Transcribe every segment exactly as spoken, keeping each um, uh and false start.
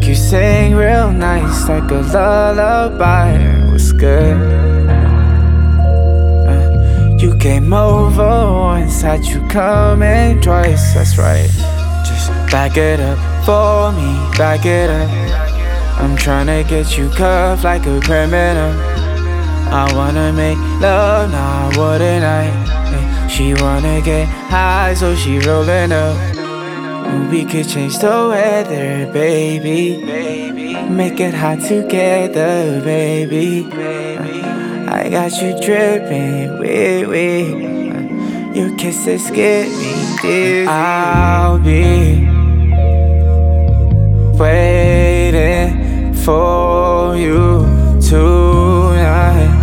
Make you sing real nice like a lullaby. What's good? Uh, you came over once, how'd you come in twice? That's right. Just back it up for me, back it up. I'm tryna get you cuffed like a criminal. I wanna make love, nah, wouldn't I? Hey, she wanna get high, so she rollin' up. We could change the weather, baby. Make it hot together, baby. I got you dripping, wait, wait. Your kisses get me dizzy. I'll be waiting for you tonight.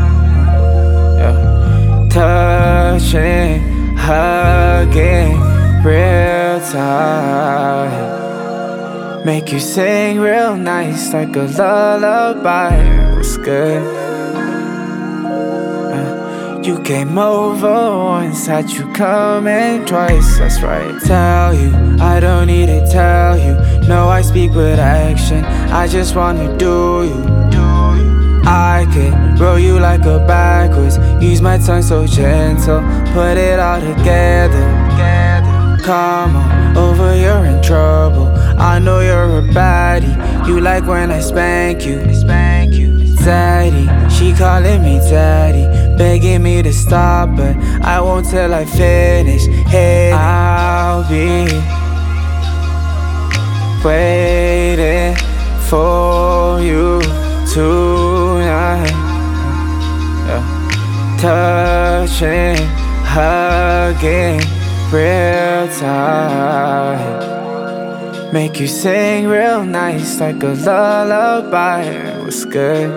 Yeah. Touching, hugging, real time. Make you sing real nice like a lullaby. What's good? Uh, you came over once, how'd you come in twice? That's right. Tell you, I don't need to tell you. No, I speak with action. I just wanna do you. I could roll you like a backwards. Use my tongue so gentle. Put it all together. Come on over, you're in trouble. I know you're a baddie. You like when I spank you. Daddy, she calling me daddy, begging me to stop, but I won't till I finish. Hey, I'll be waiting for you tonight. Yeah. Touching, hugging, real time. Make you sing real nice like a lullaby. What's good?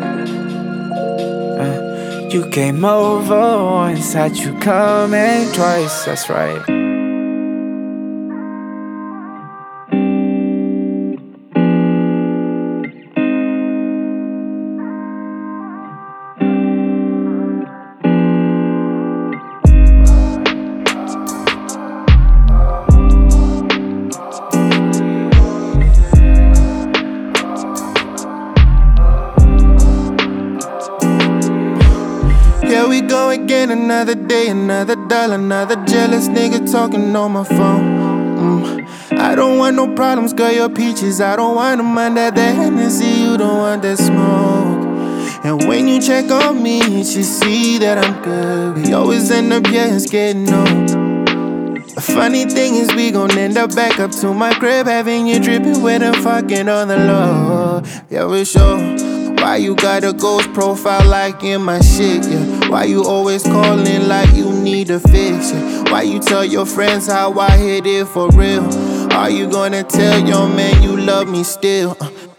Uh, you came over once, how'd you come in twice? That's right. Here we go again, another day, another dollar, another jealous nigga talking on my phone. Mm. I don't want no problems, girl, your peaches. I don't want them under the Hennessy, you don't want that smoke. And when you check on me, you should see that I'm good. We always end up, yeah, it's getting old. The funny thing is we gon' end up back up to my crib, having you dripping with and fucking on the low. Yeah, we sure. Why you got a ghost profile like in my shit, yeah? Why you always calling like you need a fix, yeah? Why you tell your friends how I hit it for real? Are you gonna tell your man you love me still? Uh,